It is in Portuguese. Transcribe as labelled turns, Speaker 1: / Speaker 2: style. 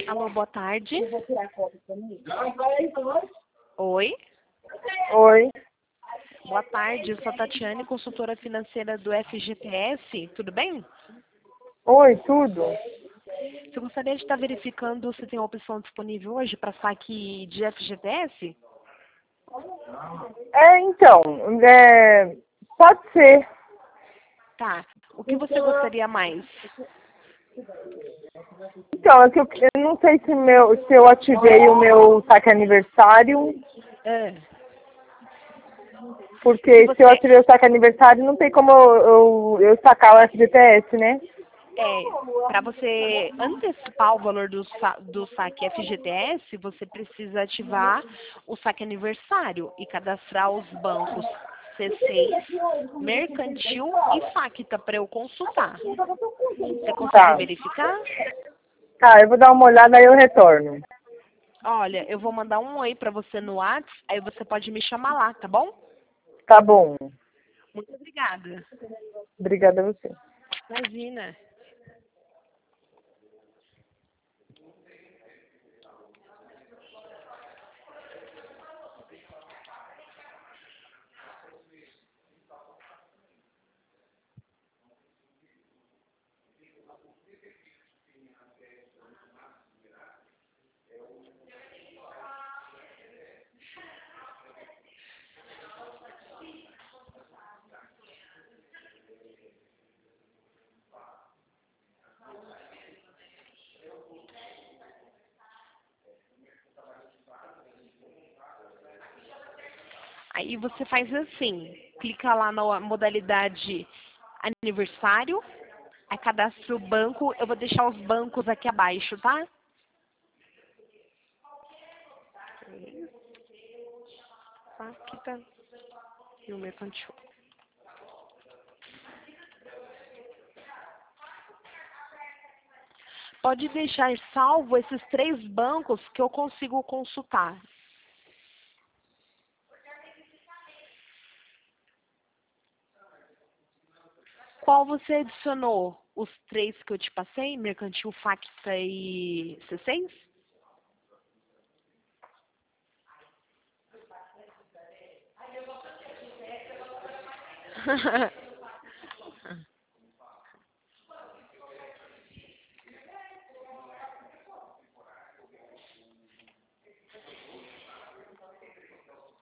Speaker 1: Alô, boa tarde. Oi.
Speaker 2: Oi.
Speaker 1: Boa tarde, eu sou a Tatiane, consultora financeira do FGTS. Tudo bem?
Speaker 2: Oi, tudo?
Speaker 1: Você gostaria de estar verificando se tem uma opção disponível hoje para saque de FGTS?
Speaker 2: Então, pode ser.
Speaker 1: Tá. O que você gostaria mais?
Speaker 2: Então, é que eu não sei se eu ativei o meu saque aniversário,
Speaker 1: É.
Speaker 2: porque se eu ativei o saque aniversário, não tem como eu sacar o FGTS, né?
Speaker 1: Para você antecipar o valor do saque FGTS, você precisa ativar o saque aniversário e cadastrar os bancos C6, Mercantil e Facta para eu consultar. Você consegue
Speaker 2: Tá.
Speaker 1: verificar?
Speaker 2: Tá, eu vou dar uma olhada e eu retorno.
Speaker 1: Olha, eu vou mandar um oi para você no WhatsApp, aí você pode me chamar lá, tá bom?
Speaker 2: Tá bom.
Speaker 1: Muito obrigada.
Speaker 2: Obrigada a você.
Speaker 1: Imagina. Aí você faz assim, clica lá na modalidade aniversário, aí cadastra o banco, eu vou deixar os bancos aqui abaixo, tá? Facta e o Mercantil. Pode deixar salvo esses 3 bancos que eu consigo consultar. Qual você adicionou? Os 3 que eu te passei? Mercantil, Facta e C6?